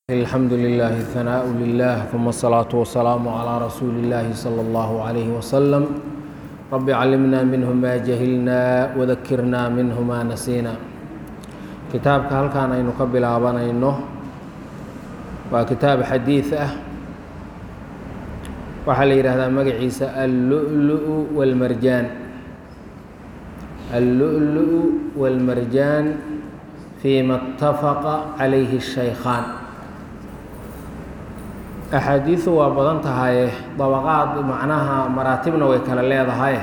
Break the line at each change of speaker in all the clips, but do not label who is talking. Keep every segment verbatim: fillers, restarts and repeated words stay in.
الحمد لله الثناء لله ثم الصلاة والسلام على رسول الله صلى الله عليه وسلم رب علمنا منه ما جهلنا وذكرنا منه ما نسينا كتابك هل كان أن نقبل أبانا إنه وكتاب حديث أه وحلي هذا مقعيس اللؤلؤ والمرجان اللؤلؤ والمرجان فيما اتفق عليه الشيخان أحاديث وبدن تهاي طبقات معناها مراتبنا وكلا leedahay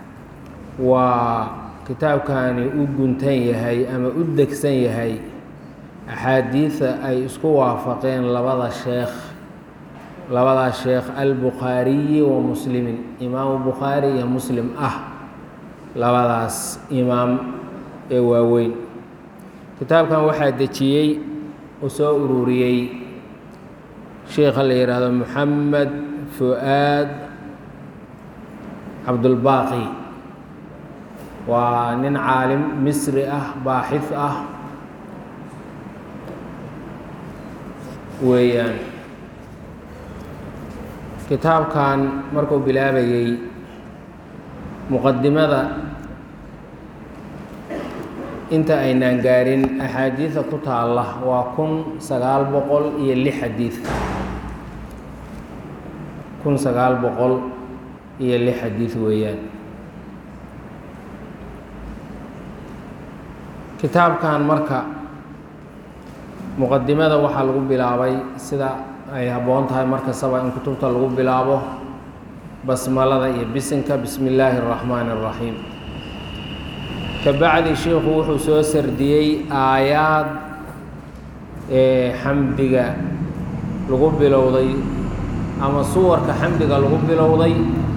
وكتابكani u guntan yahay ama u degsan yahay أحاديث ay isku waafaqeen labada sheekh labada sheekh al-Bukhari wa Muslim Imam Bukhari iyo Muslim ah labadaas imaam ee waaweyn kitaabkan waxaa dejiyay oo soo ururiyay شيخ اللي هذا محمد فؤاد عبد الباقي ونن عالم مصري أه باحث أه ويان كتاب كان مركو بلابي مقدمة انت اين قارن احاديث كتاب الله وكن سقال بقول يلي حديث كن سقال بقول يلي حديث ويان كتاب كان مركا مقدمة وحا لغو بلابي سيدا اي هبونتها مركا سبا ان كتبت لغو بلابو بسمالة يبسنك بسم الله الرحمن الرحيم كبعد الشيخ وحو سو سرديي آيات حمدغا لغو بلوضي أما صور كحمدغا لغو بلوضي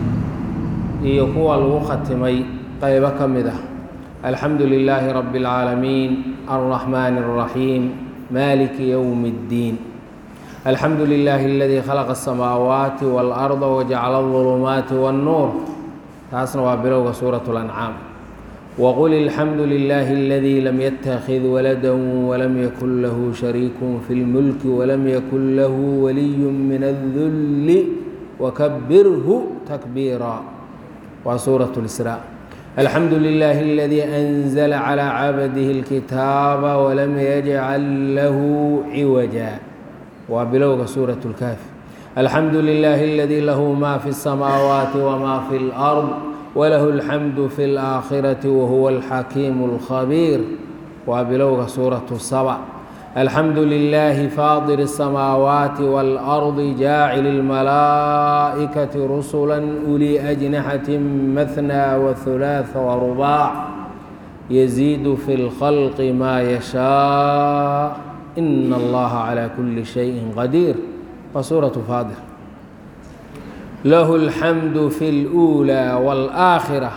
iyo kuwa lagu khatimay qayb kamida الحمد لله رب العالمين الرحمن الرحيم مالك يوم الدين الحمد لله الذي خلق السماوات والأرض وجعل الظلمات والنور تاسنا بلوغ سورة الأنعام وقل الحمد لله الذي لم يتخذ ولدا ولم يكن له شريك في الملك ولم يكن له ولي من الذل وكبره تكبيرا وسورة الإسراء الحمد لله الذي أنزل على عبده الكتاب ولم يجعل له عوجا وبلوغ سورة الكهف الحمد لله الذي له ما في السماوات وما في الأرض وله الحمد في الآخرة وهو الحكيم الخبير وبلوغ سورة السبع الحمد لله فاطر السماوات والأرض جاعل الملائكة رسلا أولي أجنحة مثنى وثلاث ورباع يزيد في الخلق ما يشاء إن الله على كل شيء قدير وسورة فاطر له الحمد في الأولى والآخرة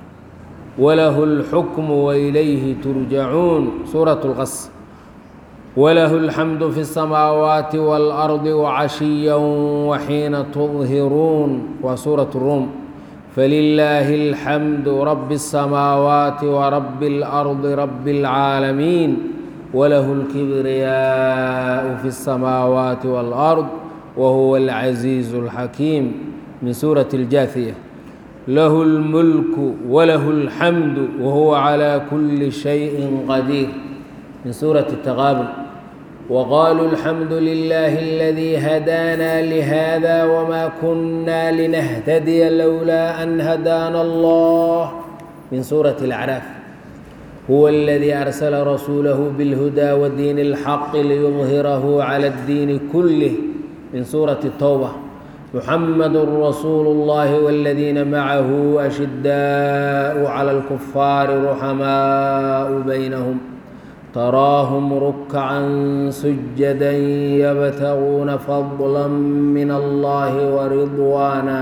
وله الحكم وإليه ترجعون سورة القصر وله الحمد في السماوات والأرض وعشيا وحين تظهرون وسورة الروم فلله الحمد رب السماوات ورب الأرض رب العالمين وله الكبرياء في السماوات والأرض وهو العزيز الحكيم من سورة الجاثية له الملك وله الحمد وهو على كل شيء قدير من سورة التغابن وقالوا الحمد لله الذي هدانا لهذا وما كنا لنهتدي لولا أن هدانا الله من سورة الأعراف هو الذي أرسل رسوله بالهدى ودين الحق ليظهره على الدين كله من سورة التوبة محمد رسول الله والذين معه أشداء على الكفار رحماء بينهم تراهم ركعا سجدا يبتغون فضلا من الله ورضوانا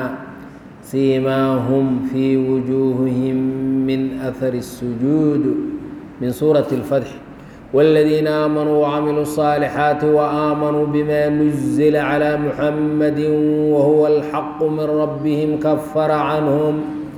سيماهم في وجوههم من أثر السجود من سورة الفتح والذين آمنوا وعملوا الصالحات وآمنوا بما نزل على محمد وهو الحق من ربهم كفر عنهم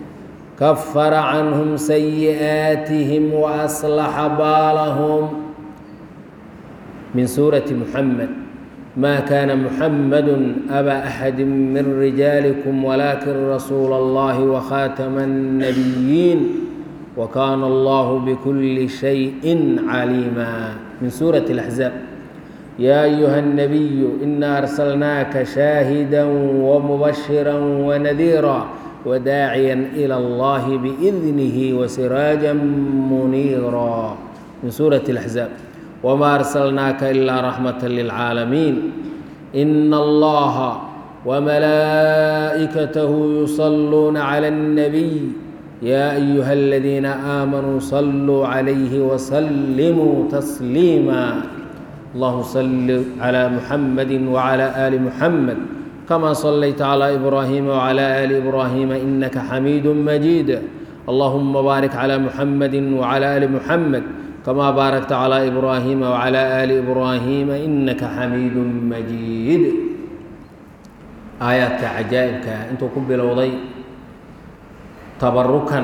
كفر عنهم سيئاتهم وأصلح بالهم من سورة محمد ما كان محمد أبا أحد من رجالكم ولكن رسول الله وخاتم النبيين وكان الله بكل شيء عليما. من سورة الأحزاب. يا أيها النبي إنا أرسلناك شاهدا ومبشرا ونذيرا وداعيا إلى الله بإذنه وسراجا منيرا. من سورة الأحزاب. وما أرسلناك إلا رحمة للعالمين إن الله وملائكته يصلون على النبي يا أيها الذين آمنوا صلوا عليه وسلموا تسليما. اللهم صل على محمد وعلى آل محمد كما صليت على إبراهيم وعلى آل إبراهيم إنك حميد مجيد. اللهم بارك على محمد وعلى آل محمد كما باركت على إبراهيم وعلى آل إبراهيم إنك حميد مجيد. آياتك عجائبك أنتو كبل وضي تبركا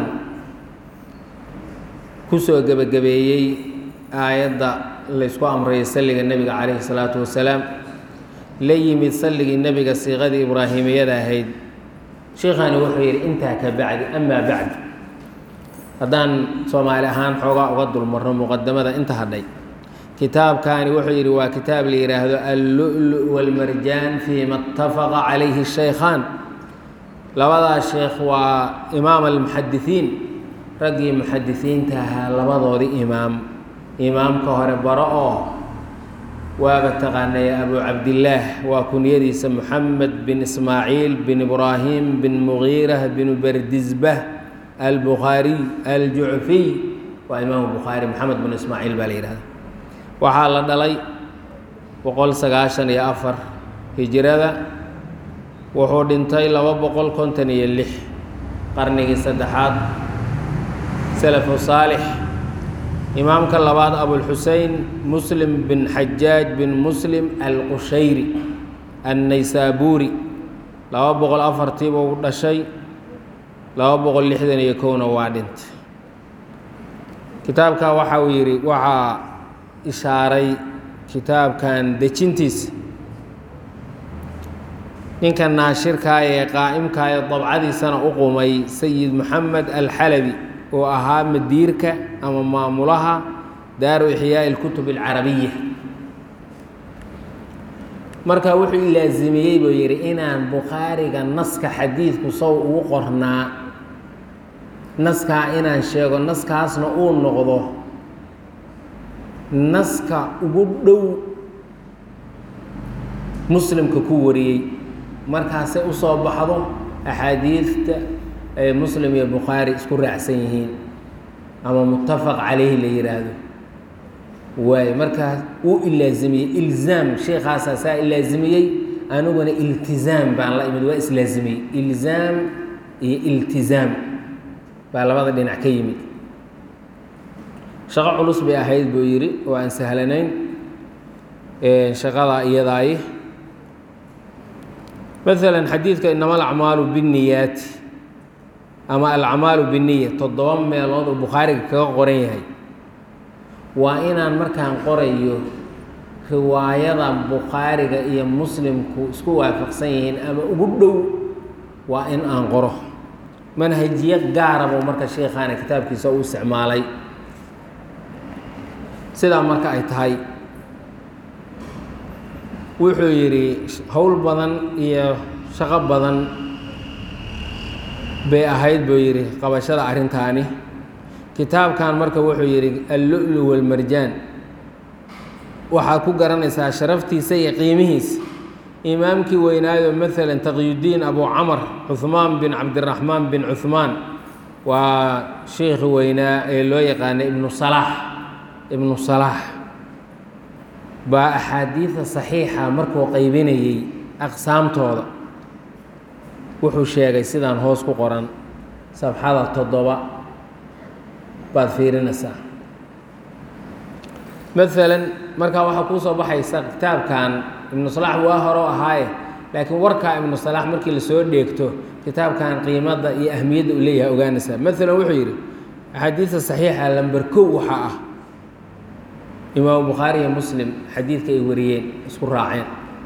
كسو جبجبيي آيات ليسكو أمر يسلق النبي عليه الصلاة والسلام لي يسلق النبي صيغة إبراهيم يدا هيد شيخاني وحير أنت كبعد أما بعد haddaan soomaali ahaan xoogaa uga dulmarno muqadamada inta hadhay kitaabkaani wuxuu yidhi waa kitaab la yidhaahdo allu'lu walmarjaan fiima ittafaqa calayhi shaykhaan. labadaas sheekh waa imaam almuxadisiin raggii muxadisiinta ahaa labadoodii imaam. imaamka hore baro oo waaba taqaanaya abu cabdillaah waa kunyadiisa muxamed bin ismaaciil bin ibraahim bin mugiirah bin bardisbah البخاري الجعفي وإمام البخاري محمد بن إسماعيل بالير هذا وحال دلي وقول سجاشن يا أفر هجرة وحود انتي لو بقول كنتني اللح قرني السدحات سلف صالح إمام كلبات أبو الحسين مسلم بن حجاج بن مسلم القشيري النيسابوري لو بقول أفر تيبو دشي laba boqol lixdan iyo kowna waa dhint. kitaabka waxa uu yidhi waxaa ishaaray kitaabkan dejintiisa ninka naashirkaa ee qaa'imkaa ee dabcadiisana u qumay sayid moxamed alxalabi oo ahaa madiirka ama maamulaha daaru ixyaa'i alkutub alcarabiya. marka wuxuu ilaazimiyey buu yidhi inaan bukhaariga naska xadiidku sow ugu qornaa naskaa inaan sheego naskaasna uu noqdo naska ugu dhow muslimka ku wariyey markaasay u soo baxdo axaadiidta ay muslim iyo bukhaari isku raacsan yihiin ama muttafaq calayhi la yidhaahdo waaye markaas uu ilaazimiyey ilzaam sheekhaasaa saa ilaazimiyey aniguna iltizaam baan la imid waa islaazimiyey ilzaam iyo iltizaam baa labada dhinac ka yimid. shaqo culus bay ahayd buu yidhi oo aan sahlanayn shaqada iyadaayi. maalan xadiidka inama alacmaalu binniyaati ama alacmaalu binniya toddoba meelood oo bukhaariga kaga qoran yahay waa inaan markaan qorayo riwaayada bukhaariga iyo muslimku isku waafaqsan yihiin ama ugu dhow waa in aan qoro. manhajiya gaara buu marka sheekhaana kitaabkiisa u isticmaalay. sidaa marka ay tahay wuxuu yidhi howl badan iyo shaqo badan bay ahayd buu yidhi qabashada arrintaani. kitaabkan marka wuxuu yidhi allu'lu walmarjaan waxaa ku garanaysaa sharaftiisa iyo qiimihiisa. imaamkii weynaayo maalan taqyudiin abu camar cuhmaan bin cabdiraxmaan bin cuhmaan waa sheekhi weynaa ee loo yaqaanay ibnu salaax ibnu salaax baa axaadiida saxiixa markuu qaybinayey aqsaamtooda wuxuu sheegay sidaan hoos ku qoran sabxada toddoba baad fiirinaysaa. maalan markaa waxaa kuu soo baxaysa kitaabkan ibnu salaax waa horo ahaaye laakiin warkaa ibnu salaax markii lasoo dheegto kitaabkan qiimada iyo ahmiyadda uu leeyahay ogaanaysaa. maalan wuxuu yidhi axaadiidta saxiixa lamber kow waxaa ah imaamu bukhaari iyo muslim xadiidka ay wariyeen isku raaceen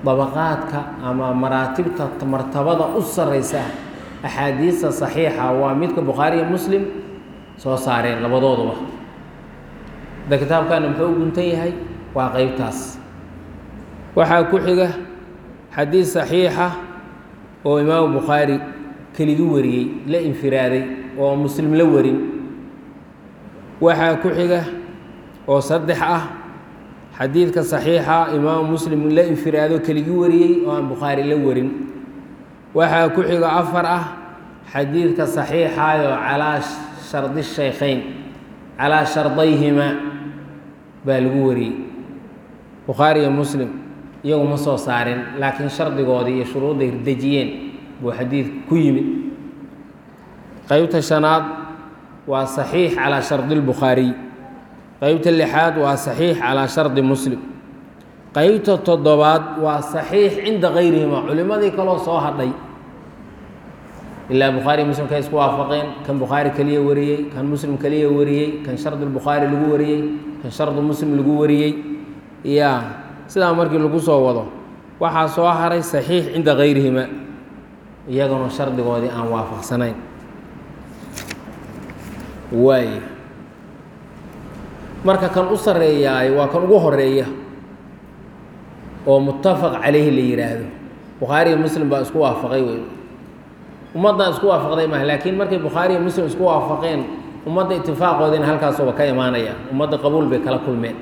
dabaqaadka ama maraatibta martabada u sarreysa axaadiista saxiixa waa midka bukhaari iyo muslim soo saareen labadooduba da kitaabkana muxuu u guntan yahay waa qeybtaas waxaa ku xiga xadiis saxiixa oo imaamu bukhaari keligi wariyey la infiraaday oo muslim la warin waxaa ku xiga oo saddex ah xadiidka saxiixa imaamu muslim la infiraado keligi wariyey oo aan bukhaari la warin waxaa ku xiga afar ah xadiidka saxiixaayoo calaa shardi shaykhayn calaa shardayhima baa lagu wariyey bukhaari iyo muslim iyagu ma soo saarin laakiin shardigoodii iyo shuruudday dejiyeen buu xadiid ku yimid qeybta shanaad waa saxiix calaa shardi lbukhaariy qeybta lixaad waa saxiix calaa shardi muslim qeybta toddobaad waa saxiix cinda kayrihima culimmadii kaloo soo hadhay ilaa bukhaari muslim kay isku waafaqeen kan bukhaari keliya wariyey kan muslim keliya wariyey kan shardi lbukhaari lagu wariyey kan shardi muslim lagu wariyey ya sidaa markii lagu soo wado waxaa soo haray saxiix cinda kayrihima iyaguna shardigoodii aan waafaqsanayn waay marka kan u sarreeyaay waa kan ugu horeeya oo muttafaq calayhi la yidhaahdo bukhaari iyo muslim baa isku waafaqay wey ummaddan isku waafaqday maaha laakiin markay bukhaari iyo muslim isku waafaqeen ummadda itifaaqoodiina halkaasuba ka imaanaya ummadda qabuul bay kala kulmeen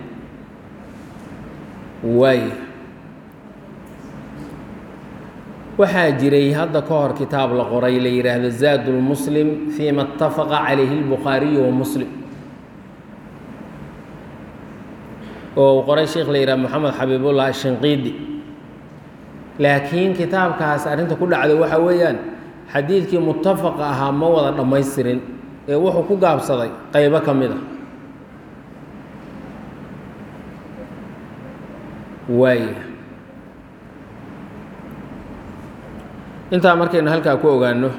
waay waxaa jiray hadda ka hor kitaab la qoray la yidhaahdo zaad lmuslim fiima اtafaqa calayhi اlbukhaariyu wa muslim oo uu qoray sheekh la yidhahdo moxamed xabiibullah ashinqiidi laakiin kitaabkaas arrinta ku dhacday waxaa weeyaan xadiidkii mutafaqa ahaa ma wada dhammaystirin ee wuxuu ku gaabsaday qaybo ka mid a waay intaa markaynu halkaa ku ogaano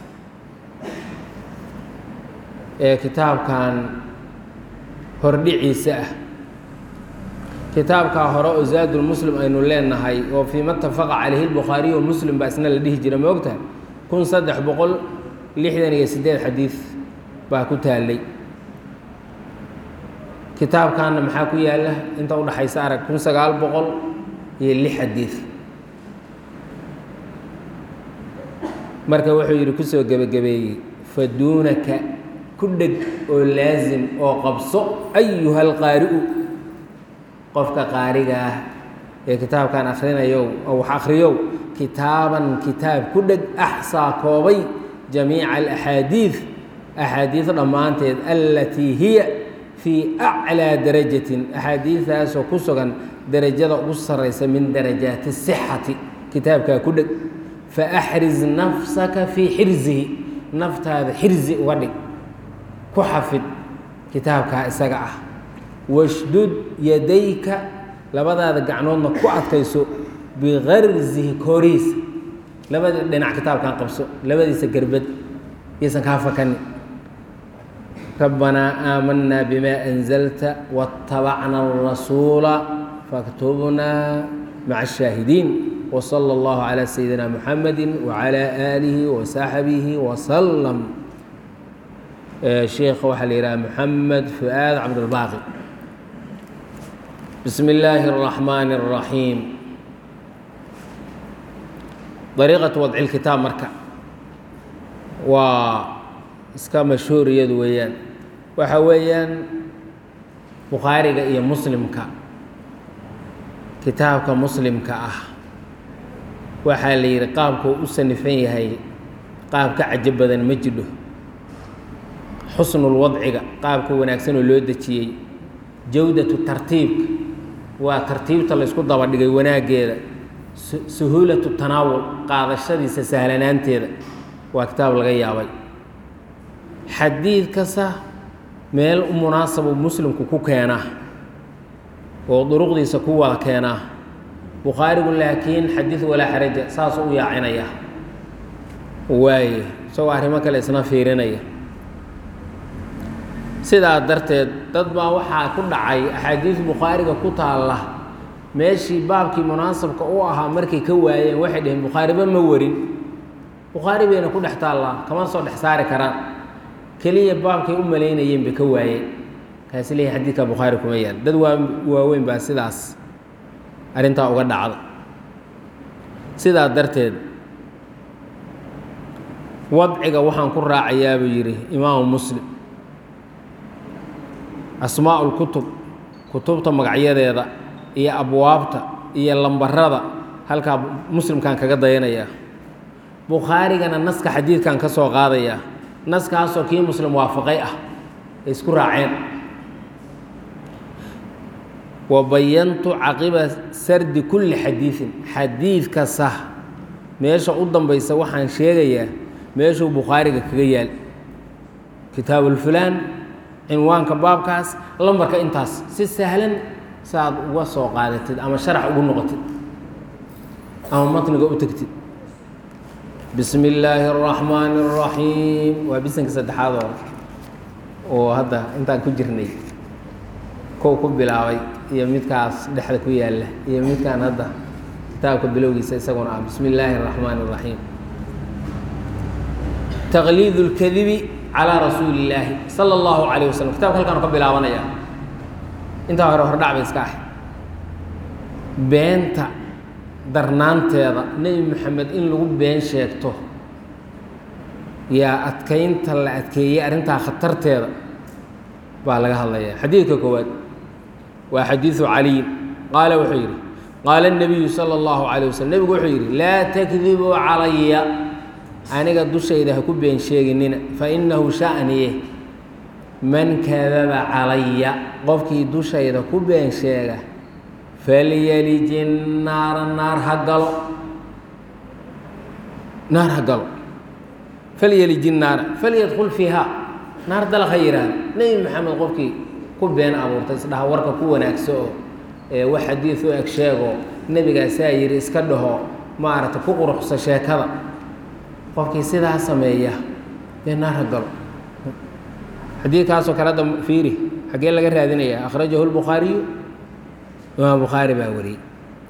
ee kitaabkan hordhiciisa ah kitaabkaa hore oo zaadulmuslim aynu leenahay oo fiima itafaqa calayhi lbukhaariy wa muslim baa isna la dhihi jira ma ogtahay kun saddex boqol lixdan iyo siddeed xadiid baa ku taallay kitaabkaana maxaa ku yaalla inta udhaxaysa arag kun sagaal boqol iyo lix xadiid marka wuxuu yidhi kusoo gebagabeeyey faduunaka ku dheg oo laasim oo qabso ayuha alqaari'u qofka qaariga ah ee kitaabkan akhrinayow oo wax akhriyow kitaaban kitaab ku dheg axsaa koobay jamiica alaxaadiid axaadiid dhammaanteed allatii hiya fii aclaa darajatin axaadiidaasoo ku sugan darajada ugu sarraysa min darajaati sixati kitaabkaa ku dheg faaxriz nafsaka fii xirzihi naftaada xirzi uga dhig ku xafid kitaabkaa isaga ah washdud yadayka labadaada gacnoodna ku adkayso bigarzihi kooriisa labada dhinac kitaabkan qabso labadiisa gerbad yaysan kaa fakani rabbanaa aamanaa bimaa anzalta waاtabacna arasuula faktubnaa maca ashaahidiin وصلى الله على سيدنا محمد وعلى آله وصحبه وسلم شيخ waxaa la yidhaha محمد فؤاد عبد الباقي بسم الله الرحمن الرحيم طريقة وضع الكتاب marka waa iska mashhuur iyadu weeyaan waxa weeyaan bukhaariga iyo muslimka kitaabka muslimka ah waxaa la yidhi qaabkuu u sanifan yahay qaab ka cajo badan ma jidho xusnulwadciga qaabka wanaagsan oo loo dejiyey jawdatu tartiibka waa tartiibta laysku daba dhigay wanaaggeeda suhuulatu tanaawul qaadashadiisa sahlanaanteeda waa kitaab laga yaabay xadiid kasta meel u munaasabuu muslimku ku keenaa oo duruqdiisa ku wada keenaa bukhaarigu laakiin xadiid walaa xaraja saasuu u yaacinaya waaye isagoo arrimo kale isna fiirinaya sidaa darteed dad baa waxaa ku dhacay axaadiis bukhaariga ku taalla meeshii baabkii munaasabka u ahaa markay ka waayeen waxay dhaheen bukhaariba ma warin bukhaari bayna ku dhex taallaa kama soo dhex saari karaan keliya baabkay u malaynayeen bay ka waayeen kaasi leeyahay xadiidka bukhaari kuma yaal dad waa waaweyn baa sidaas arrintaa uga dhacda sidaa darteed wadciga waxaan ku raacayaa buu yidhi imaamu muslim asmaa lkutub kutubta magacyadeeda iyo abwaabta iyo lambarada halkaa muslimkaan kaga dayanayaa bukhaarigana naska xadiidkan ka soo qaadayaa naskaasoo kii muslim waafaqay ah ay isku raaceen wabayantu caqiba sardi kulli xadiidin xadiid kasta meesha u dambaysa waxaan sheegayaa meeshuu bukhaariga kaga yaal kitaabulfulaan cinwaanka baabkaas lambarka intaas si sahlan saaad uga soo qaadatid ama sharax ugu noqotid ama matniga u tegtid bismi illaahi araxmaani araxiim waa bisanka saddexaad oo oo hadda intaan ku jirnay kow ku bilaabay iyo midkaas dhexda ku yaalla iyo midkaan hadda kitaabka bilowgiisa isaguna ah bismi illaahi araxmaani araxiim taqliid اlkadibi calىa rasuuli illaahi sala اllahu calayh wasalam kitabka halkaanu ka bilaabanaya intaa hore hordhac bay iska ahay beenta darnaanteeda nebi moxamed in lagu been sheegto yaa adkaynta la adkeeyey arrintaa khatarteeda baa laga hadlaya xadiidka koowaad waa xadiidu caliyin qaala wuxuu yidhi qaala الnabiyu salى اllahu calayh waslm nebigu wuxuu yidhi laa takdibuu calaya aniga dushayda ha ku been sheeginina fainahu sha'niye man kadaba calaya qofkii dushayda ku been sheega falyaliji naara naar ha galo naar ha galo falyaliji naara falyadkul fiiha naar dalaq ha yidhaahdo nebi maxamed qofkii ku been abuurtay isdhaha warka ku wanaagso oo ee wax xadiid u eg sheego nebigaasaa yidhi iska dhaho maaragta ku quruxsa sheekada qofkii sidaa sameeya dee naar ha galo xadiidkaasoo kale hadda fiiri xaggee laga raadinaya akhrajahu lbukhaariyu imaam bukhaari baa wariyey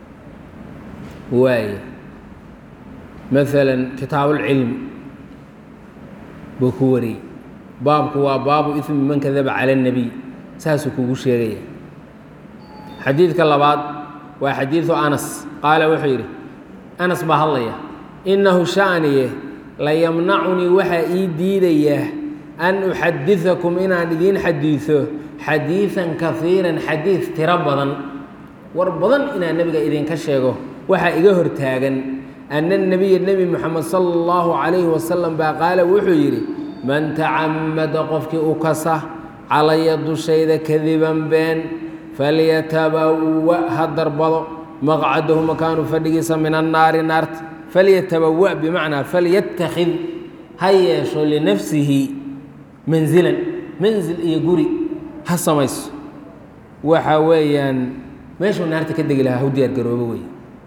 waaye maalan kitaabulcilmi buu ku wariyey baabku waa baabu ismi man kadaba cala اnabiy saasuu kugu sheegaya xadiidka labaad waa xadiidu anas qaala wuxuu yidhi anas baa hadlaya inahu sha'niye layamnacunii waxaa ii diidayaa an uxadiثakum inaan idiin xadiiثo xadiiثan kahiiran xadiiث tiro badan war badan inaan nebiga idinka sheego waxaa iga hortaagan ana الnabiya nebi moxamed salى اllahu عalayhi wasalam baa qaala wuxuu yidhi man tacamada qofkii u kasa calaya dushayda kadiban been falyatabawa ha darbado maqcadahu makaanu fadhigiisa min annaari naarta falyatabawa bimacnaa falyatakid ha yeesho linafsihi manzilan manzil iyo guri ha samayso waxa weeyaan meeshuu naarta ka degi lahaa hu diyaar garoobo wey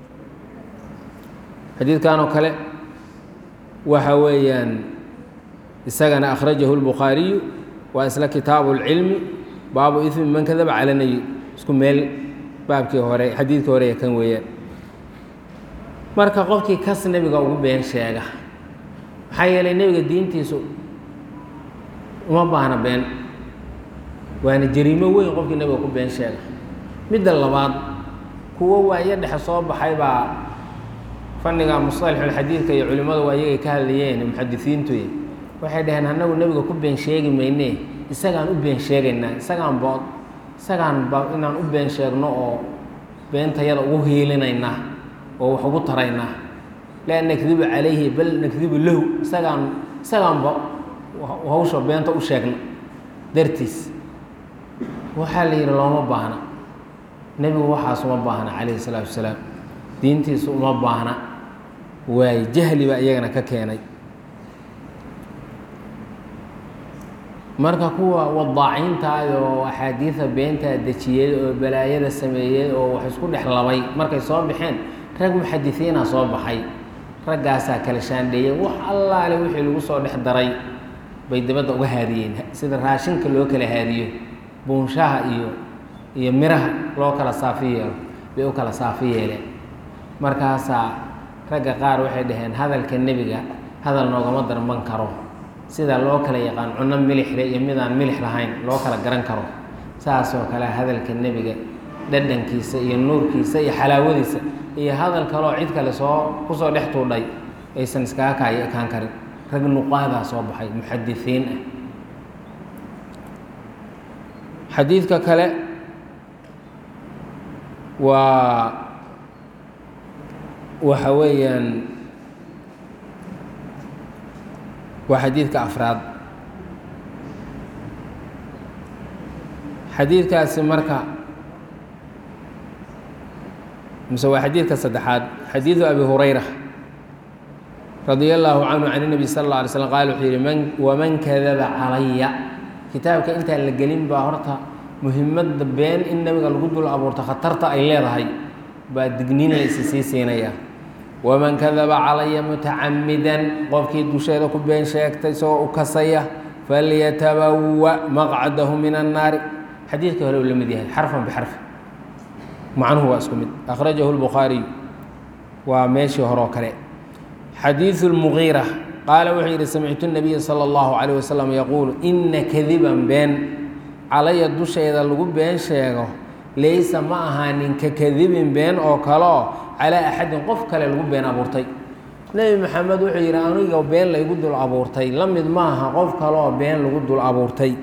xadiidkan oo kale waxa weeyaan isagana akhrajahu اlbukhaariyu waa isla kitaabu اlcilmi baabu ismi man kadaba cala nabi isku meel baabkii hore xadiidkii hore ee kan weeyaan marka qofkii kas nebiga ugu been sheega maxaa yeelay nebiga diintiisu uma baahna been waana jariimo weyn qofkii nebiga ku been sheega midda labaad kuwo waayo dhexe soo baxay baa fanniga musطalaxulxadiidka iyo culimmadu waa iyagay ka hadlayeen muxadisiintu waxay dhaheen annagu nebiga ku been sheegi mayne isagaan u been sheegaynaa isagaan bood isagaan ba inaan u been sheegno oo beentayada ugu hiilinaynaa oo wax ugu taraynaa laa nakdibu calayhi bal nakdibu lahu isagaan isagaanba hawsha beenta u sheegna dartiis waxaa la yidhi looma baahna nebigu waxaas uma baahna calayhi salaatu wasalaam diintiisu uma baahna waaye jahli baa iyagana ka keenay marka kuwa wadaaciintaay oo axaadiida beentaa dejiyey oo balaayada sameeyey oo wax isku dhex labay markay soo baxeen rag muxadisiina soo baxay raggaasaa kala shaandheeyey wax allaale wixii lagu soo dhex daray bay dibadda uga haadiyeen sida raashinka loo kala haadiyo buunshaha iyo iyo miraha loo kala saafi yeelo bay u kala saafi yeeleen markaasaa ragga qaar waxay dhaheen hadalka nebiga hadal noogama darban karo sida loo kala yaqaan cunno milixle iyo midaan milix lahayn loo kala garan karo saasoo kale hadalka nebiga dhadhankiisa iyo nuurkiisa iyo xalaawadiisa iyo hadal kaloo cid kale soo kusoo dhex tuudhay aysan iskaga kaayo ekaan karin rag nuqaadaa soo baxay muxadisiin ah xadiidka kale waa waxa weeyaan waa xadiidka afraad xadiidkaasi marka mise waa xadiidka saddexaad xadiidu abi hurayra radia allaahu canhu can الnabi sal اlla alay slam qaal wuxuu yihi man waman kadaba calaya kitaabka intaan la gelin baa horta muhimadda been in nebiga lagu dul abuurto khatarta ay leedahay baa digniin la isi sii siinayaa waman kadaba calaya mutacamidan qofkii dusheeda ku been sheegtay isagoo u kasaya falyatabawa maqcadahu min annaari xadiidka hore uu la mid yahay xarfan bixarfi macnuhu waa isku mid akhrajahu lbukhaariyu waa meeshii hore oo kale xadiidu lmugiira qaala wuxuu yidhi samictu nabiya sala allahu calayh wasalam yaquulu ina kadiban been calaya dusheeda lagu been sheego laysa ma ahaanin ka kadibin been oo kaleo calaa axadin qof kale lagu been abuurtay nebi maxamed wuxuu yidhi aniga been laygu dul abuurtay la mid maaha qof kaleoo been lagu dul abuurtay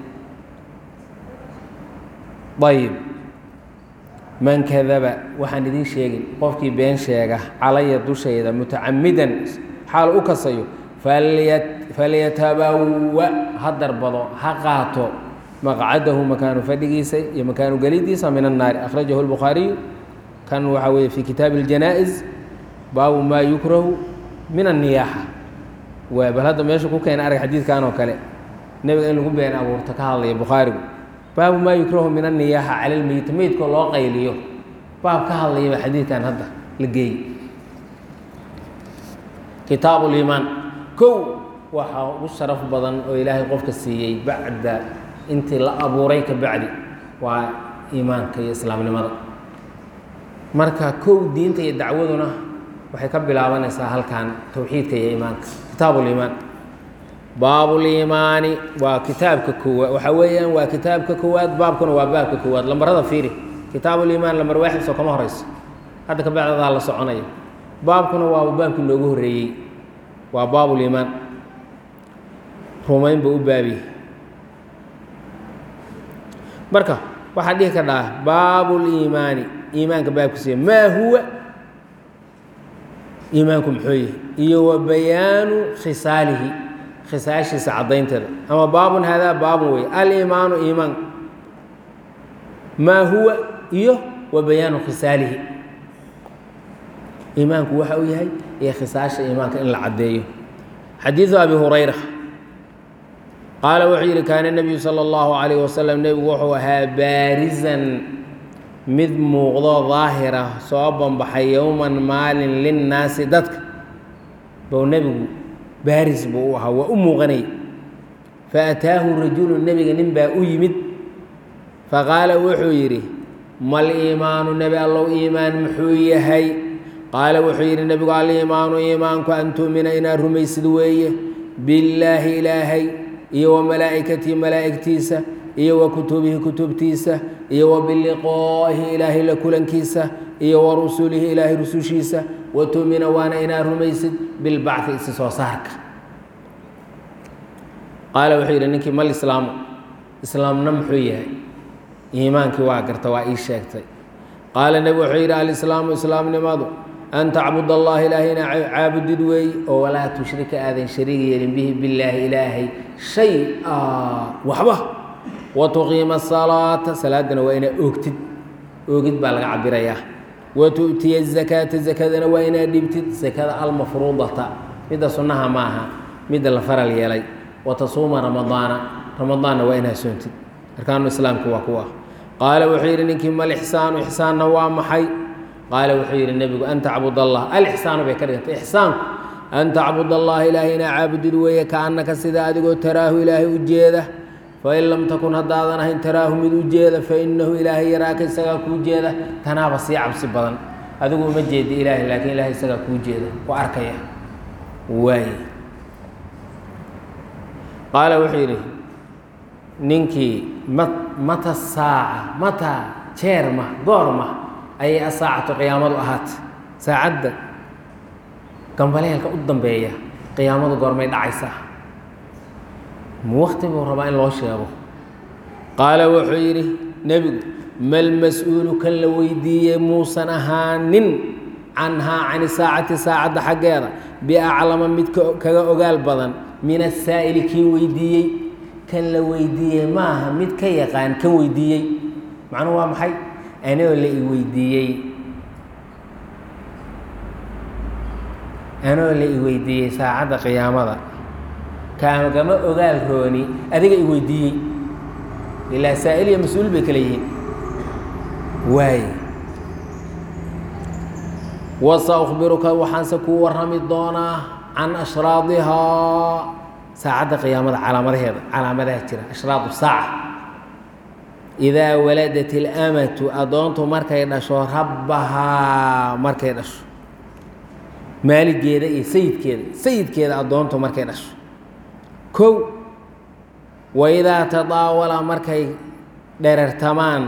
ayib man kadaba waxaan idiin sheegin qofkii been sheega calaya dushayda mutacamidan xaal u kasayo falyatabawa ha darbado ha qaato maqcadahu makaanu fadhigiisa iyo makaanu gelidiisa min annaari akhrajahu lbukhaariyu kan waxaa weeye fi kitaabi اljanaa-is baabu maa yukrahu min anniyaaxa waa bal hadda meesha ku keena arag xadiidkan oo kale nebiga in lagu been abuurto ka hadlaya bukhaarigu baabu maa yukrahu min anniyaaxa cala lmeyit meydkoo loo qayliyo baab ka hadlayaba xadiidkan hadda la geeyey kitaabu liimaan kow waxaa ugu sharaf badan oo ilaahay qofka siiyey bacda intii la abuuray ka bacdi waa iimaanka iyo islaamnimada marka kow diinta iyo dacwaduna waxay ka bilaabanaysaa halkan towxiidka iyo iimaanka kitaabu liimaan baabuliimaani waa kitaabka koowaad waxaa weeyaan waa kitaabka koowaad baabkuna waa baabka koowaad lambarada fiiri kitaabuliimaan lambar waaxid soo kama horeyso hadda ka bacdadaa la soconaya baabkuna waa baabkii loogu horreeyey waa baabuliimaan rumayn buu u baabiyey marka waxaa dhihi kardhaa baabuliimaani iimaanka baabkiisa maa huwa iimaanku muxuu yahay iyo wa bayaanu khisaalihi khisaashiisa caddaynteeda ama baabun haadaa baabun wey aliimaanu iimaan maa huwa iyo wa bayaanu khisaalihi iimaanku waxa uu yahay iyo khisaasha iimaanka in la caddeeyo xadiidu abi hurayra qaala wuxuu yidhi kaana nebiyu sala allahu calayh wasalam nebigu wuxuu ahaa baarisan mid muuqdo daahira soo banbaxay yowman maalin linnaasi dadka bou nebigu baaris buu u ahaa waa u muuqanay faataahu rajulu nebiga nin baa u yimid faqaala wuxuu yidhi mal iimaanu nebi allow iimaan muxuu yahay qaala wuxuu yidhi nebigu aliimaanu iimaanku an tu'mina inaad rumaysid weeye billaahi ilaahay iyo wa malaa'ikatihi malaa'igtiisa iyo wa kutubihi kutubtiisa iyo wa biliqaa'ihi ilaahay la kulankiisa iyo wa rusulihi ilaahay rusushiisa wa tu'mina waana inaad rumaysid bilbacdi isi soo saarka qaala wuxuu yidhi ninkii mal islaamu islaamna muxuu yahay iimaankii waa garta waa ii sheegtay qaala nebi wuxuu yidhi alislaamu islaamnimadu an tacbud allaha ilaahay inaa caabudid weeye oo walaa tushrika aadan shariig yeelin bihi billaahi ilaahay shay a waxba wa tuqiima asalaata salaadana waa inaa oogtid oogid baa laga cabirayaa wa tu'tiya azakaata zakadana waa inaa dhibtid zakada almafruudata midda sunnaha ma aha midda la faral yeelay wa tasuuma ramadaana ramadaanna waa inaa soontid arkaanu islaamka waa kuwa qaala wuxuu yidhi ninkii mal ixsaanu ixsaanna waa maxay qaala wuxuu yidhi nebigu an tacbud allah alixsaanu bay ka dhigantay ixsaanku an tacbud allaha ilaahay inaa caabudid weeye kaannaka sida adigoo taraahu ilaahay u jeeda fain lam takun haddaadan ahayn taraahu mid u jeeda fainahu ilaahay yaraaka isagaa kuu jeeda tanaaba sii cabsi badan adigu uma jeedi ilaahay laakiin ilaahay isagaa kuu jeeda ku arkaya waay qaala wuxuu yidhi ninkii ma mata saaca mata jeerma goorma ayay asaacatu qiyaamadu ahaatay saacadda gambaleelka u dambeeya qiyaamadu goormay dhacaysaa ma wakti buu rabaa in loo sheego qaala wuxuu yidhi nebigu mal mas-uulu kan la weydiiyey muusan ahaanin canhaa cani saacati saacadda xaggeeda biaclama mid kaga ogaal badan min asaa'ili kii weydiiyey kan la weydiiyey maaha mid ka yaqaan kan weydiiyey macnuhu waa maxay anoo la i weydiiyey anoo la i weydiiyey saacadda qiyaamada kaagama ogaal rooni adiga i weydiiyey ilaa saa'il iyo mas-uul bay kala yihiin waay wasa ukhbiruka waxaanse kuu warrami doonaa can ashraadihaa saacadda qiyaamada calaamadaheeda calaamadaha jira ashraadu saaca idaa waladat ilamatu addoontu markay dhasho rabbahaa markay dhasho maaligeeda iyo sayidkeeda sayidkeeda addoontu markay dhasho kow waidaa tadaawala markay dherartamaan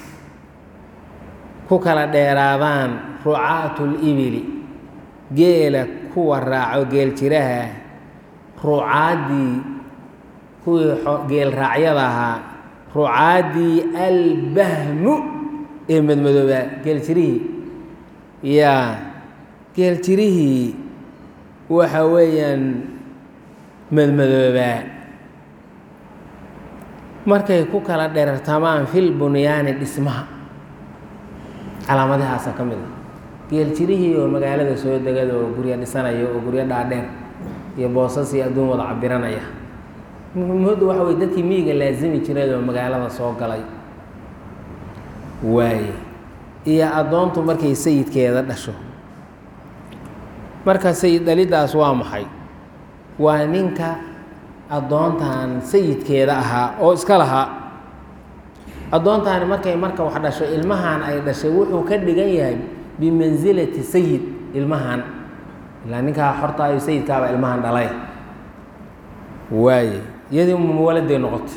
ku kala dheeraadaan rucaatu libili geela kuwa raaco geel jiraha rucaaddii kuwii geel raacyada ahaa rucaaddii albahmu ee madmadoobaa geel jirihii yaa geel jirihii waxa weeyaan madmadoobaa markay ku kala dherartamaan fil bunyaani dhismaha calaamadahaasa ka mid a geel jirihii oo magaalada soo degada oo guryo dhisanaya oo guryo dhaadheer iyo boosas iyo adduun wada cabiranaya muhimmaddu waxa weye dadkii miyiga laasimi jiray oo magaalada soo galay waaye iyo addoontu markay sayidkeeda dhasho marka sayid dhalidaas waa maxay waa ninka addoontan sayidkeeda ahaa oo iska lahaa addoontaani markay marka wax dhasho ilmahan ay dhashay wuxuu ka dhigan yahay bimansilati sayid ilmahan ilaa ninkaa xortaayo sayidkaabaa ilmahan dhalay waaye iyadii muwaladay noqotay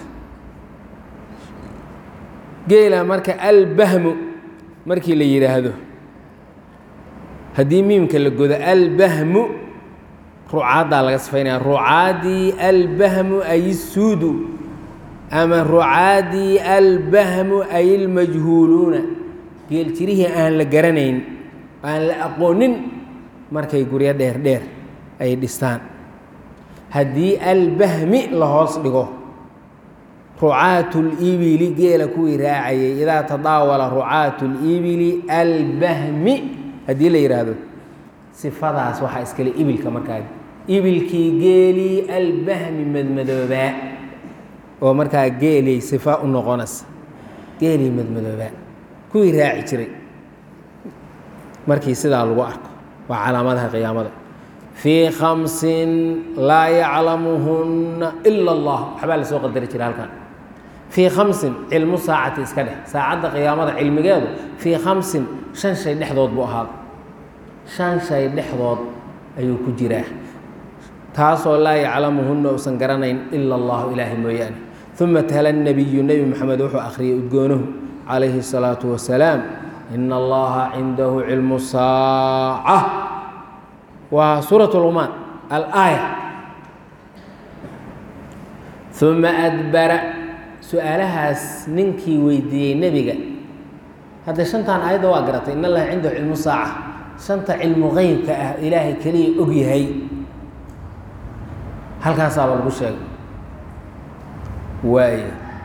geela marka albahmu markii la yidhaahdo haddii miimka la godo albahmu rucaaddaa laga sifaynaya rucaadii albahmu ay isuudu ama rucaadii albahmu ay ilmajhuuluuna geel jirihii aan la garanayn aan la aqoonin markay guryo dheer dheer ay dhistaan haddii albahmi la hoos dhigo rucaatu libili geela kuwii raacayay idaa tadaawala rucaatu libili albahmi haddii la yidhaahdo sifadaas waxaa iskale ibilka markaa ibilkii geelii albahmi madmadoobaa oo markaa geelay sifa u noqonaysa geelii madmadoobaa kuwii raaci jiray markii sidaa lagu arko waa calaamadaha qiyaamada fii khamsin laa yaclamuhunna ila allah waxbaa lasoo qadari jira halkan fii khamsin cilmu saacati iska dheh saacadda qiyaamada cilmigeedu fii khamsin shan shay dhexdood buu ahaada shan shay dhexdood ayuu ku jiraa taasoo laa yaclamuhunna uusan garanayn ila allahu ilaahay mooyaane uma tala nabiyu nebi moxamed wuxuu akhriyey udgoonuhu calayhi الsalaatu wasalaam ina allaha cindahu cilmu saaca waa suuraة luqmaan alaaya uma adbara su-aalahaas ninkii weydiiyey nebiga hadda shantan aayadda waa garatay in allaha cindahu cilmu saaca shanta cilmu qeybka ah ilaahay keliya og yahay halkaasaaba lagu sheegay waay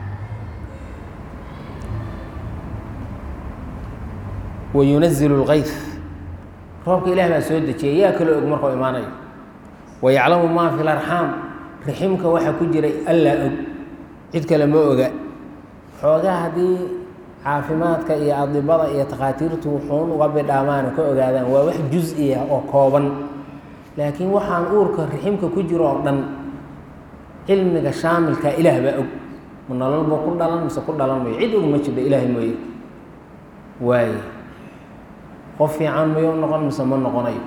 wayunazilu اlgayf roobka ilaah baa soo dejiyay yaa kaloo og markuu imaanayo wayaclamu maa fi larxaam riximka waxa ku jiray allaa og cid kale ma oga xoogaa haddii caafimaadka iyo adibada iyo takhaatiirtu wuxuun uga bidhaamaan ka ogaadaan waa wax juz-i ah oo kooban laakiin waxaan uurka riximka ku jiro oo dhan cilmiga shaamilka ilaah baa og ma nolol buu ku dhalan mise ku dhalan mayo cid og ma jirto ilaahay mooye waaye qof fiican miyuu noqon mise ma noqonayo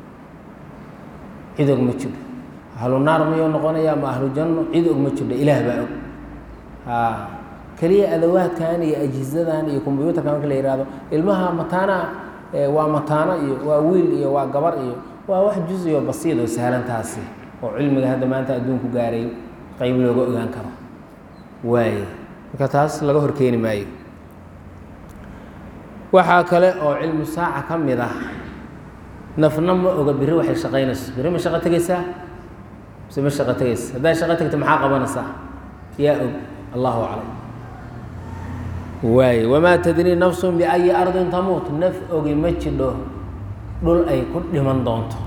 cid og ma jirto ahlu naar miyuu noqonaya ma ahlu janno cid og ma jirto ilaah baa og haa keliya adawaadkan iyo ajizadan iyo kombyuutarka marka la yidhaahdo ilmaha mataana waa mataano iyo waa wiil iyo waa gabar iyo waa wax juziyo basiid oo sahlantaasi oo cilmiga hadda maanta adduunku gaaray qayb looga ogaan karo waaye marka taas laga horkeeni maayo waxaa kale oo cilmu saaca ka mid ah nafna ma oga biri waxay shaqaynayso biri ma shaqo tegaysaa mise ma shaqo tegaysa haddaa shaqo tegta maxaa qabanaysaa yaa og allahu aclam waaye wamaa tadrii nafsun biayi ardin tamuut naf ogi ma jidho dhul ay ku dhiman doonto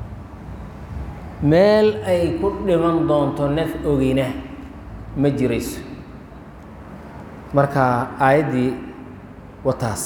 meel ay ku dhiman doonto naf ogina ma jirayso marka aayaddii wataas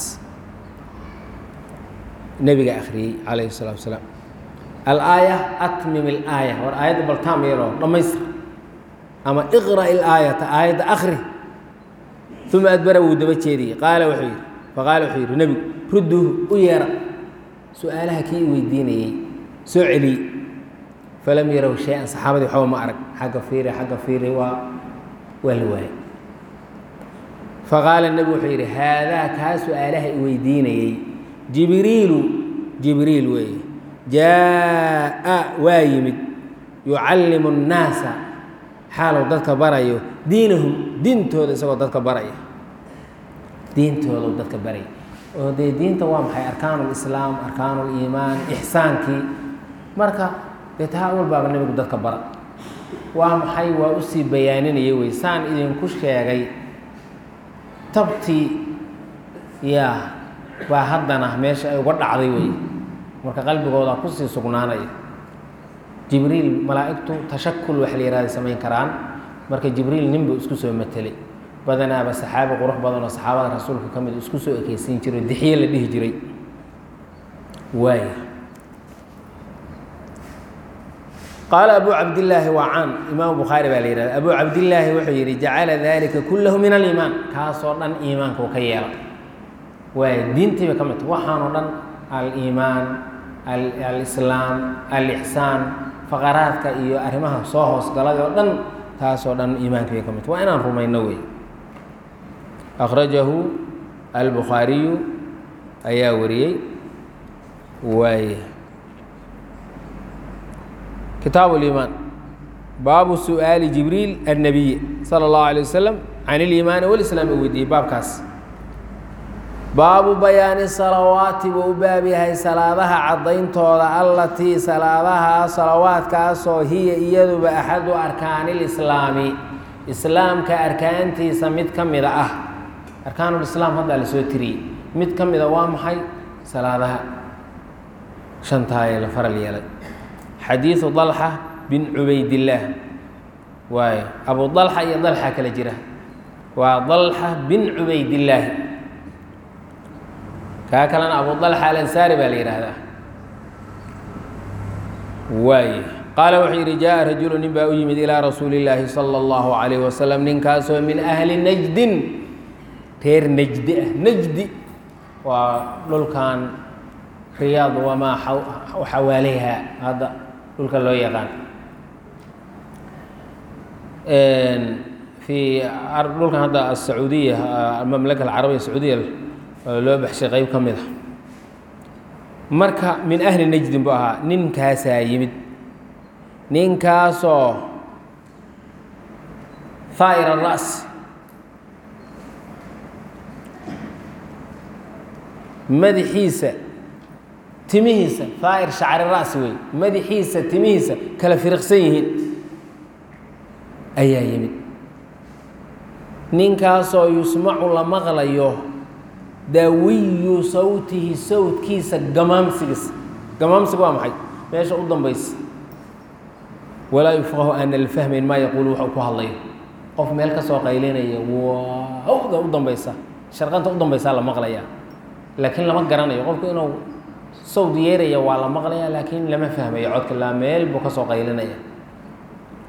nebiga akhriyey calayhi الsalatu wasalaam alaaya atmim ilaaya war aayadda baltaam yaroo dhammaystir ama iqra' ilaayata aayadda akri uma adbara wuu daba jeediyey qaala wuxuu yidhi faqaala wuxuu yidhi nebigu rudduuhu u yeera su-aalaha kii weydiinayey soo celiyey falam yarow shay-an saxaabadii waxba ma arag xagga fiiri xagga fiiri waa waa la waayay faqaala nebigu wuxuu yidhi haadaa kaa su-aalaha i weydiinayey jibriilu jibriil weeye jaa-a waa yimid yucallimu الnaasa xaalow dadka barayo diinahum diintooda isagoo dadka baraya diintooda dadka baraya oo dee diinta waa maxay arkaanu lislaam arkaanu liimaan ixsaankii marka dee taa walbaaba nebigu dadka bara waa maxay waa usii bayaaninaya wey saan idinku sheegay tabtii yaa baa haddana meesha ay uga dhacday wey marka qalbigooda kusii sugnaanaya jibriil malaa'igtu tashakul wax la yihahda samayn karaan marka jibriil nin buu isku soo matelay badanaaba saxaabi qurux badan oo saxaabada rasuulka ka mid isku soo ekeysiin jiray dixiye la dhihi jiray waay qaala abu cabdillaahi waa caan imaamu bukhaari baa la yihahda abu cabdillaahi wuxuu yidhi jacala dalika kullahu min aliimaan kaasoo dhan iimaanka u ka yeela waay diintiiba ka midta waxaanoo dhan aliimaan alislaam alixsaan faqaraadka iyo arrimaha soo hoosgalay oo dhan taasoo dhan iimaanka bay ka midta waa inaan rumayno wey akhrajahu albukhaariyu ayaa wariyey waaye kitaabu liimaan baabu su'aali jibriil annabiy sala allahu alay wasalam can iliimaani walislaam u weydiiyey baabkaas baabu bayaani salawaati buu u baab yahay salaadaha caddayntooda allatii salaadaha salawaadkaasoo hiya iyaduba axadu arkaani lislaami islaamka arkaantiisa mid ka mida ah arkaanulislaam haddaa la soo tiriyey mid ka mida waa maxay salaadaha shantaa ee la faral yeelay xadiidu dalxa bin cubaydillaah waayo abu dalxa iyo dalxa kala jira waa dalxa bin cubaydillaahi kaa kalena abu dalxa alansaari baa la yidhaahdaa waaye qaala wuxuu yidhi jaa rajulu nin baa u yimid ilaa rasuuli illaahi sala allahu calayhi wasalam ninkaasoo min ahli najdin reer najdi ah najdi waa dhulkan riyaad wamaa xawaaleyha hadda dhulka loo yaqaan fi dhulkan hadda asacuudiya mamlaka alcarabiya sacuudiya loo baxshay qayb ka mid a marka min ahli najdin buu ahaa ninkaasaa yimid ninkaasoo haa'ir aras madaxiisa timihiisa haa'ir shacri ras wey madaxiisa timihiisa kala firiqsan yihiin ayaa yimid ninkaasoo yusmacu la maqlayo daawiyu sawtihi sawtkiisa gamaamsigiisa gamaamsiga waa maxay meesha u dambaysa walaa yufqahu ana lfahmin maa yaquulu waxuu ku hadlayo qof meel ka soo qaylinaya waawda u dambaysa sharqanta u dambaysaa la maqlayaa laakiin lama garanayo qofku inuu sawd yeeraya waa la maqlaya laakiin lama fahmayo codka laa meel buu ka soo qaylinaya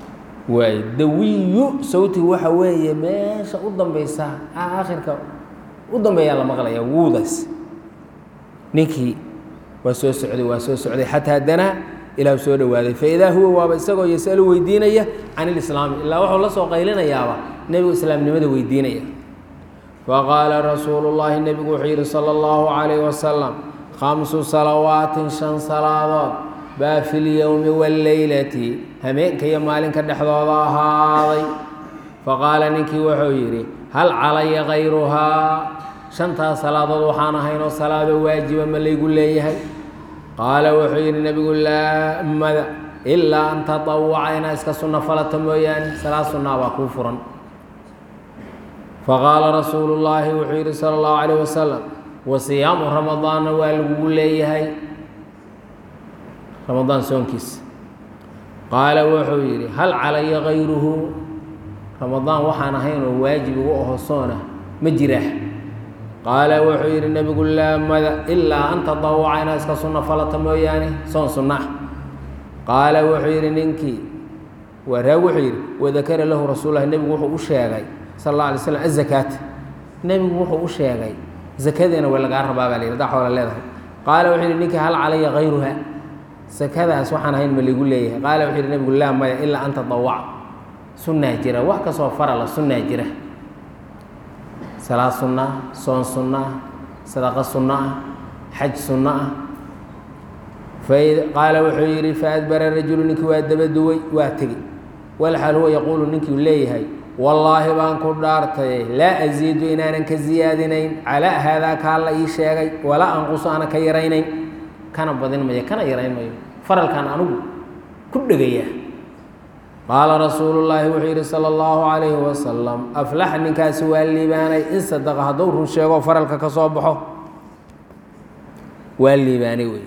waay dawiyu sawtigu waxa weeye meesha u dambaysa aakhirka u dambeeyaa la maqlaya wuudaas ninkii waa soo socday waa soo socday xataa danaa ilaa soo dhowaaday faidaa huwa waaba isagoo yasalu weydiinaya can ilislaami ilaa wuxuu la soo qaylinayaaba nebigu islaamnimada weydiinaya faqaala rasuulu llaahi nebigu wuxuu yidhi sala allahu calayh wasalam khamsu salawaatin shan salaadood baa fi lyowmi wاlleylati hameenka iyo maalinka dhexdooda ahaaday faqaala ninkii wuxuu yidhi hal calaya kayruhaa shantaas salaadood waxaan ahaynoo salaado waajiba ma laygu leeyahay qaala wuxuu yidhi nebigu laa mada ilaa an tatawaca inaa iska sunno falata mooyaane salaad sunnaa baa kuu furan faqaala rasuulu llaahi wuxuu yidhi sala allahu calayh wasalam wa siyaamu ramadaanna waa lagugu leeyahay ramadaan soonkiisa qaala wuxuu yidhi hal calaya kayruhu ramadaan waxaan ahayn oo waajib igu aho soona ma jiraa qaala wuxuu yidhi nebigu laa mada ilaa an tatawaca inaa iska sunno falata mooyaane soon sunna ah qaala wuxuu yidhi ninkii waraa wuxuu yidhi wadakara lahu rasuululah nebigu wuxuu u sheegay sal alla alay slam azakaata nebigu wuxuu u sheegay zakadiina way lagaa rabaa baa la yidhi daa xoola leedahay qaala wuxuu yidhi ninkii hal calaya kayruha sakadaas waxaan ahayn ma ligu leeyahay qaala wuxuu yidhi nebigu laa maya ilaa an tatawaca sunnaa jira wax kastoo farala sunnaa jira salaad sunna ah soon sunna ah sadaqo sunna ah xaj sunna ah qaala wuxuu yidhi faadbara rajulu ninkii waa dabaduway waa tegey walxal huwa yaquulu ninkii leeyahay wallaahi baan ku dhaartay laa asiidu inaanan ka siyaadinayn calaa haadaa kaa la ii sheegay walaa anqusu ana ka yaraynayn kana badin mayo kana yarayn mayo faralkan anugu ku dhegaya qaala rasuulu llaahi wuxuu yidhi sala allahu calayhi wasalam aflaxa ninkaasi waa liibaanay in sadaqa hadduu run sheego faralka ka soo baxo waa liibaanay wey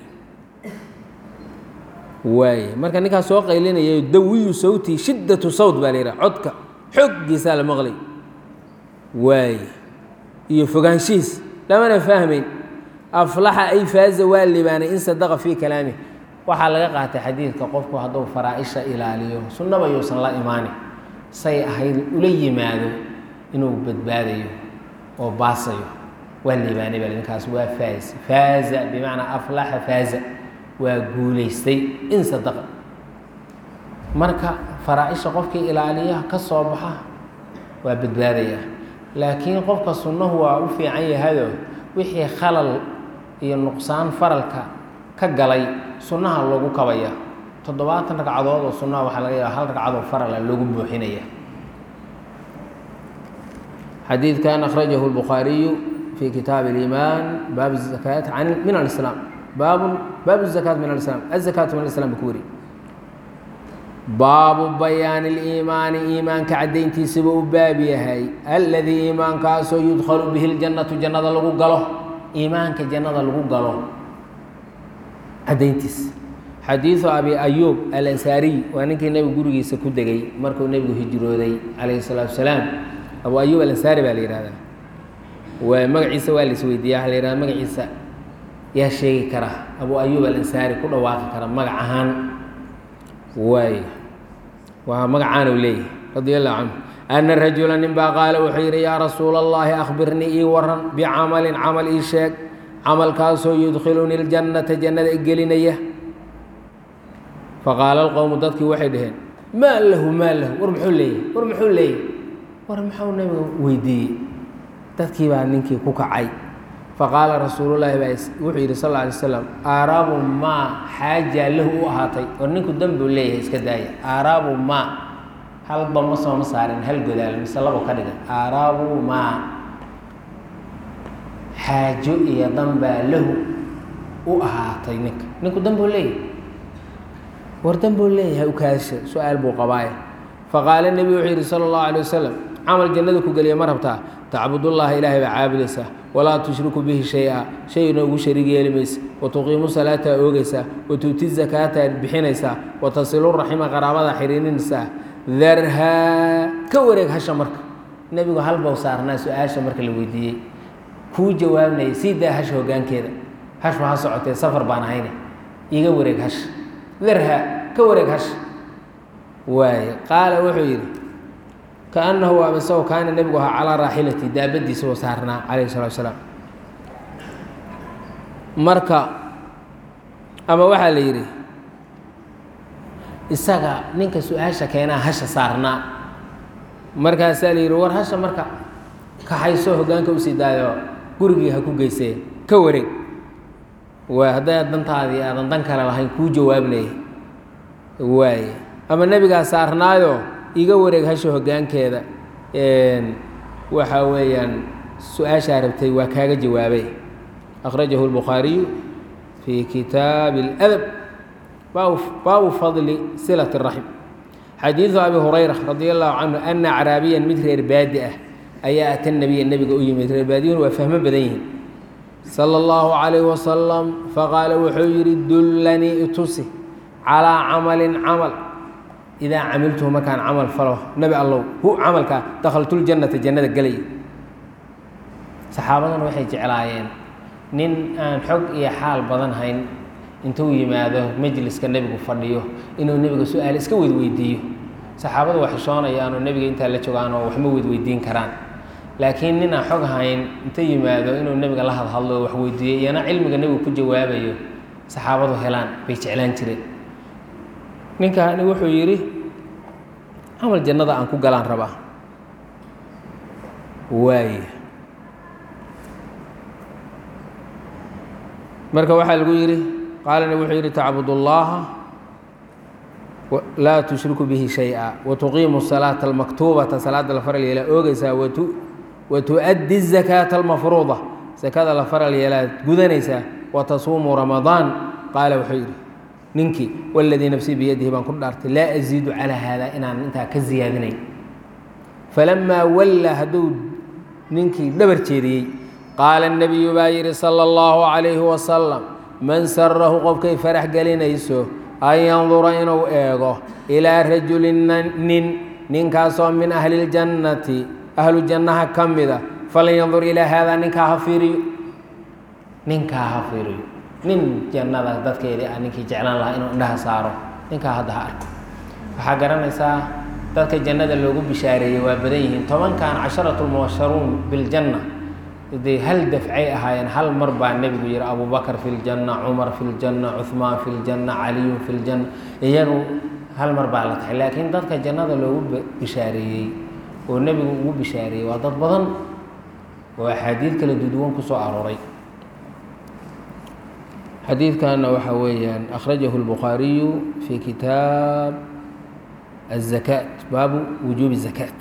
waaye marka ninkaas soo qaylinaya dawiyu sawti shiddatu sawt baa la yidhaha codka xooggiisaa la maqlay waaye iyo fogaanshihiis lamana fahmayn aflaxa ay faaza waa liibaanay in sadaqa fii kalaamih waxaa laga qaatay xadiidka qofku hadduu faraa-isha ilaaliyo sunnaba yuusan la imaanin say ahayd ula yimaado inuu badbaadayo oo baasayo waa liibaanay bal ninkaas waa faaz faaza bimacnaa aflaxa faaza waa guulaystay in sadaqa marka faraa-isha qofkii ilaaliya ka soo baxa waa badbaadaya laakiin qofka sunnahu waa u fiican yahado wixii khalal iyo nuqsaan faralka ka galay sunnaha loogu kabaya toddobaatan ragcadood oo sunnaha waxaa laga yaaba hal ragcadoo farala loogu buuxinaya xadiidkan akhrajahu lbukhaariyu fi kitaabi اliimaan baab الzakaat an min alislaam baabun baabu الzakaat min alislaam azakaatu min alislam ba ku weri baabu bayaani اliimaani iimaanka caddayntiisaba u baab yahay aladii iimaankaasoo yudkhalu bihi اljannatu jannada lagu galo iimaanka jannada lagu galo caddayntiis xadiidu abi ayuub alansaariy waa ninkii nebigu gurigiisa ku degay markuu nebigu hijrooday calayhi salaatu wasalaam abu ayuub alansaari baa la yihahdaa waa magaciisa waa la isweydiiya waxa la yihahda magaciisa yaa sheegi kara abu ayuub alansaari ku dhawaaqi kara magac ahaan waay waa magacaan u leeyahay radia allahu canhu ana rajula nin baa qaala wuxuu yidhi yaa rasuula allahi akhbirnii ii waran bicamalin camal ii sheeg camalkaasoo yudkhiluni ljannata jannada igelinaya faqaala alqowmu dadkii waxay dhaheen maa lahu maa lahu war muxuu leeyahy war muxuu leeyahy war muxuu nabiga weydiiyey dadkii baa ninkii ku kacay faqaala rasuulullaahi baa wuxuu yidhi sal alla alay slam aaraabu maa xaaja lahu u ahaatay war ninku dambuu leeyahay iska daaya aaraabu maa halba ma sooma saarin hal godaal mise labo ka dhigan aaraabu maa xaajo iyo danbaa lahu u ahaatay ninka ninku danbuu leeyahay war danbuu leeyahay ukaasha su-aal buu qabaaye faqaala nebigu wuxuu yidhi sala allahu alay wasalam camal jannada ku geliya ma rabtaa tacbudullaha ilaahay baa caabudaysaa walaa tushriku bihi shay-a shayna ugu shariig yeeli maysa wa tuqiimu salaataa oogaysaa wa tuuti zakaataa bixinaysaa wa tasilu raxima qaraabada xiriirinaysaa darhaa ka wareeg hasha marka nebigu halbow saarnaa su-aasha marka la weydiiyey kuu jawaabnayay sii daa hasha hoggaankeeda hashu ha socotee safar baan ahayne iga wareeg hasha darhaa ka wareeg hasha واي قال وحير كأنه وابسه كان النبي على راحلتي دابدي سو سارنا عليه الصلاة والسلام مركا أما waxaa la yiri isaga ninka su'aasha keenaa hasha saarnaa markaasaa la yiri war hasha marka kaxayso hoggaanka u sii daayo gurigii ha ku geysee ka wareeg waa hadday dantaadii aadan dan kale lahayn kuu jawaabnay waaye ama nebigaa saarnaayo iga wareeg hasha hoggaankeeda waxa weeyaan su-aashaa rabtay waa kaaga jawaabay akhrajahu albukhaariyu في كتاب الأدب باب فضل صلة الرحم حديث أبي هريرة رضي الله عنه أن أعرابيا مثل بادئة أي أتى النبي النبي قوي مثل بادئ وفهم بديهم صلى الله عليه وسلم فقال وحير دلني اتوسي على عمل عمل إذا عملته مكان عمل فله نبي الله هو عملك دخلت الجنة جنة قلي صحابة وحي جعلايين nin aan xog iyo xaal badan hayn intuu yimaado majliska nebigu fadhiyo inuu nebiga su-aal iska weydweydiiyo saxaabadu waxay shoonayaan oo nebiga intaa la joogaan oo waxma weydweydiin karaan laakiin nin aan xog hayn inta yimaado inuu nebiga la hadhadlo wax weydiiyo iyana cilmiga nebigu ku jawaabayo saxaabadu helaan bay jeclaan jireen ninkaani wuxuu yidhi camal jannada aan ku galaan rabaa waaye marka waxaa lagu yidhi qaalana wuxuu yidhi tacbud اllaha laa tushriku bihi shayئa watuqiimu الsalaaةa almaktuubata salaada la faral yeelaa oogeysaa watuؤaddi الzakaata almafruuda sakada la faral yeelaad gudanaysaa watasuumu ramadaan qaala wuxuu yidhi ninkii waladii nafsii biyadihi baan ku dhaartay laa aziidu calaa haada inaan intaa ka ziyaadinayn falamaa wallaa hadduu ninkii dhabar jeediyey قال النبي باير صلى الله عليه وسلم من سره قفكي فرح قلينيسو أن ينظر إنه إيغو إلى رجل نين نين كاسو من أهل الجنة أهل الجنة كمذا فلن ينظر إلى هذا نين كهفيري نين كهفيري نين جنة ذاتك إذا أنك جعلان الله إنه عندها سارو نين كهذا أركو فحقرنا إسا ذاتك الجنة اللي يقول بشاري وبديهم طبعا كان عشرة المبشرون بالجنة دي هل دفعي أهاين هل مربع النبي يقول أبو بكر في الجنة عمر في الجنة عثمان في الجنة علي في الجنة يجنو هل مربع لك لكن ذاتك الجنة لو بشاري والنبي يقول بشاري وضد بضن وحديث كلا دودوان كسو أروري حديث كان وحويا أخرجه البخاري في كتاب الزكاة باب وجوب الزكاة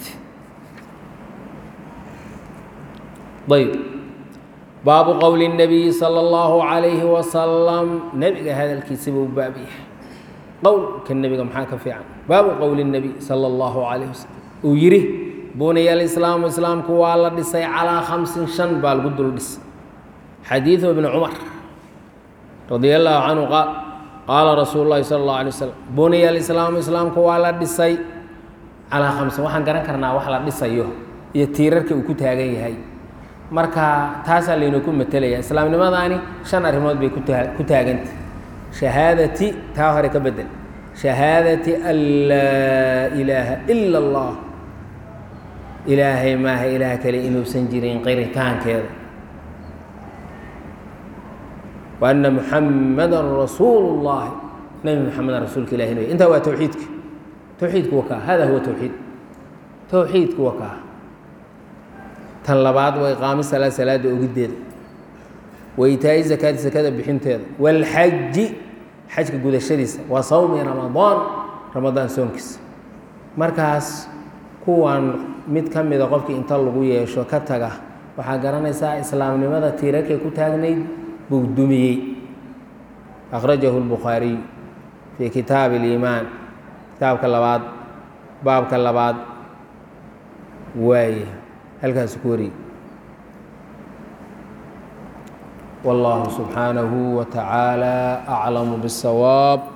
طيب باب قول النبي صلى الله عليه وسلم نبي هذا الكتاب بابيه قول كالنبي محاك في عام باب قول النبي صلى الله عليه وسلم ويري بني الإسلام إسلام كوالا دسي على خمس شن بالقدر دس حديث ابن عمر رضي الله عنه قال قال رسول الله صلى الله عليه وسلم بني الإسلام إسلام كوالا دسي على خمس وحن قرن كرنا وحلا دسيه يتيرك وكتها هاي marka taasaa laynaku matalaya islaamnimadaani shan arrimood bay ku taaganta shahaadati taa hore ka bedel shahaadati an laa ilaaha ila allah ilaahay maaha ilaah kale inuusan jirin qiritaankeeda wa anna muxammadan rasuulu llahi nabi muxamedan rasuulka ilahi inuu intaa waa towxiidka towxiidku waa kaa hada huwa towxiid towxiidku waa kaa tan labaad waa iqaami salaa salaada ogiddeeda waytaa'i zakaadi sakada bixinteeda walxaji xajka gudashadiisa wa sawmi ramadaan ramadaan soonkiisa markaas kuwan mid ka mida qofkii inta lagu yeesho ka taga waxaa garanaysaa islaamnimada tiirarkay ku taagnayd buu dumiyey akhrajahu albukhaariy fii kitaabi aliimaan kitaabka labaad baabka labaad waaye halkaas ku wariyey والله سبحانه وتعالى أعلم بالصواب.